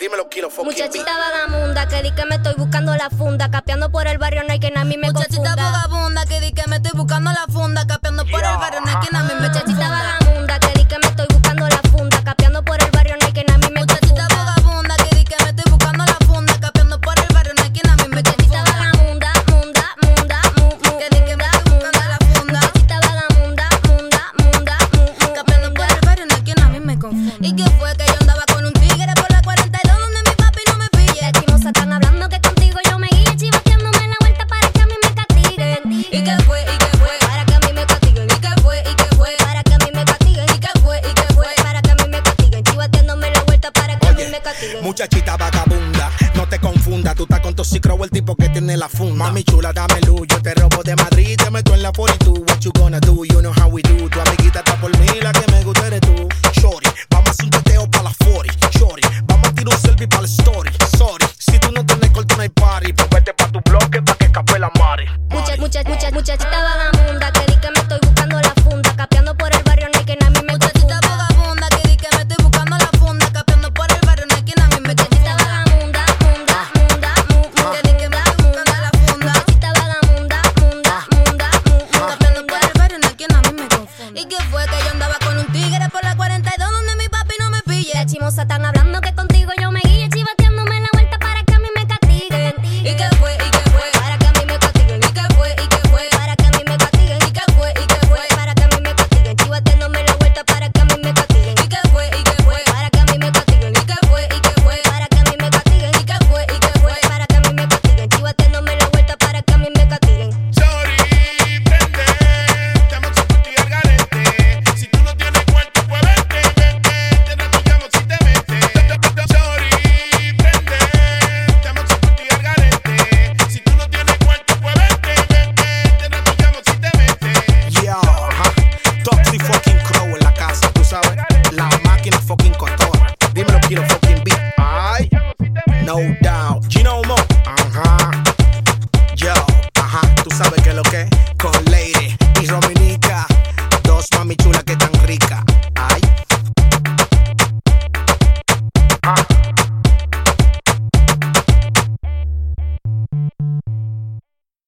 Dímelo, Kilo, fucking Muchachita vagabunda que di que me estoy buscando la funda. Capeando por el barrio no hay quien a mí me Muchachita confunda. vagabunda que di que me estoy buscando la funda. Capeando por el barrio no hay quien a mí me Muchachita confunda. vagabunda que di que me estoy buscando la funda. Capeando por el barrio no hay quien a mí me Muchachita confunda. vagabunda que di que me estoy buscando la funda. Capeando por el barrio no hay quien a mí me Muchachita confunda. vagabunda, munda, munda, Que di que me estoy buscando la funda. Muchachita vagabunda, munda, munda, Capeando por el barrio no hay quien a mí me confunda. ¿Y qué fue que yo andaba con un tigre por la 42 donde mi papi no me pille? Las chismosas están hablando que contigo yo me guíe, chivateándome la vuelta para que a mí me castiguen. ¿Y qué fue? ¿Y qué fue? Para que a mí me castiguen. ¿Y qué fue? ¿Y qué fue? Para que a mí me castiguen. ¿Y qué fue? ¿Y qué fue? Para que a mí me castiguen. Chivateándome la vuelta para que a mí me castiguen. Muchachita vagabunda, no te confunda. Tú estás con Toxicro, el tipo que tiene la funda. Mami chula, dame luz. Yo te robo de Madrid, te meto en la 42. What you gonna do? You know how we do. Tu amiguita está por mí, la que me gusta eres tú. Shorty, vamos a hacer un teteo pa' la 40. Shorty, vamos a tirar un selfie pa' la story. Sorry, si tú no tienes corto no hay party. Pues vete pa' tu bloque pa' que escape la mare. Muchachita vagabunda que di que me estoy buscando la funda. Capeando por el barrio no hay quien a mí me Muchachita confunda. vagabunda que di que me estoy buscando la funda. Capeando por el barrio no hay quien a mí me Muchachita confunda. vagabunda, munda, munda, Que di que me estoy buscando la funda. Muchachita vagabunda, munda, Capeando por el barrio no hay quien a mí me confunda. ¿Y qué fue que yo andaba con un tigre por la 42 donde mi papi no me pille? Las chismosas están hablando que contigo